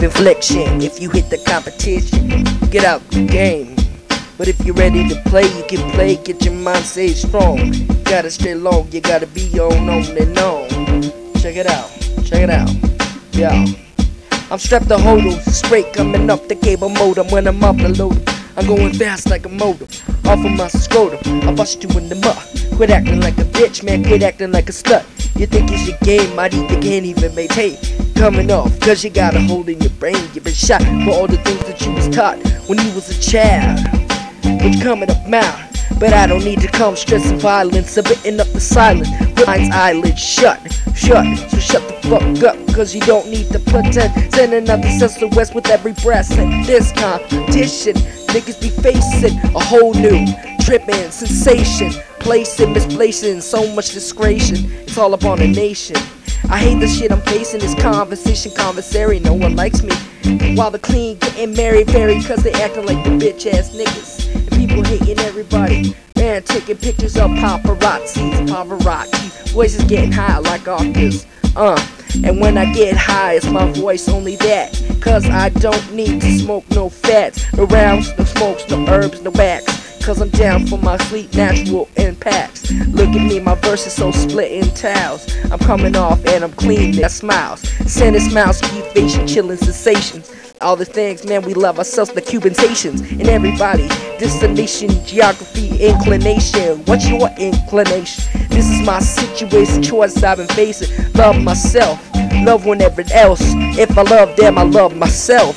infliction. If you hit the competition, get out the game. But if you're ready to play, you can play, get your mind stay strong. You gotta stay long, you gotta be on and on. Check it out, yeah. I'm strapped to hold 'em, straight coming up the cable modem. When I'm up the load, I'm going fast like a modem. Off of my scrotum, I bust you in the mud. Quit acting like a bitch, man, quit acting like a slut. You think it's your game, mighty, you can't even maintain. Coming off, cause you got a hole in your brain. You've been shot for all the things that you was taught when you was a child. But you coming up now, but I don't need to come stressing violence, submitting up the silence. With my eyelids shut, so shut the fuck up, cause you don't need to pretend. Send another SOS with every breath. And this competition, niggas be facing a whole new tripping sensation. Placing, misplacing, so much discretion. It's all up on the nation. I hate the shit I'm facing, this conversation, commissary, no one likes me. While the clean getting married, cause they acting like the bitch ass niggas. And people hating everybody, man, taking pictures of paparazzi. Voices getting high like octaves, and when I get high, it's my voice, only that. Cause I don't need to smoke no fats, no rounds, no smokes, no herbs, no wax. Cause I'm down for my sleep, natural impacts. Look at me, my verse is so split in tiles. I'm coming off and I'm clean, that smiles. Sending smiles, keep facing chillin' sensations. All the things, man, we love ourselves, the Cuban Haitians. And everybody, destination, geography, inclination. What's your inclination? This is my situation, choice I've been facing. Love myself, love whenever else. If I love them, I love myself.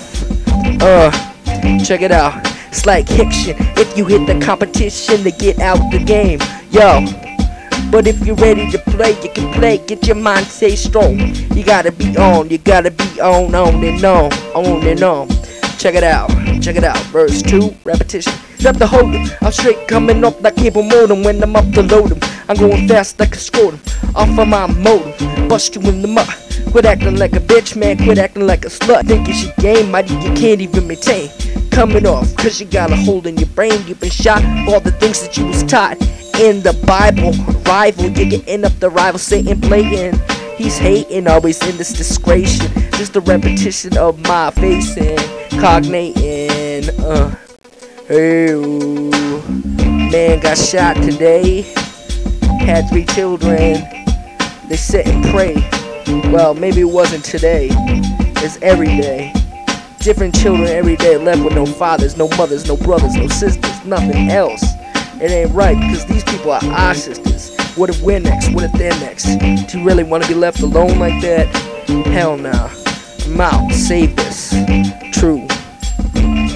Check it out. It's like fiction. If you hit the competition to get out the game, yo. But if you're ready to play, you can play. Get your mind stay strong. You gotta be on and on. Check it out. Verse 2, repetition. Strap the hold 'em. I'm straight coming up like cable modem. When I'm up to load 'em, I'm going fast like a scrotum. Off of my modem, bust you in the mud. Quit acting like a bitch, man, quit acting like a slut. Think it's your game, mighty, you can't even maintain. Coming off, cause you got a hole in your brain. You've been shot for all the things that you was taught in the Bible. Rival, you're getting up the rival, Satan playing. He's hating, always in this discretion. Just a repetition of my facing, cognating. Hey, man got shot today. Had 3 children. They sit and pray. Well, maybe it wasn't today. It's every day. Different children every day left with no fathers, no mothers, no brothers, no sisters, nothing else. It ain't right, because these people are our sisters. What if we're next? What if they're next? Do you really want to be left alone like that? Hell nah. I'm out. Save this.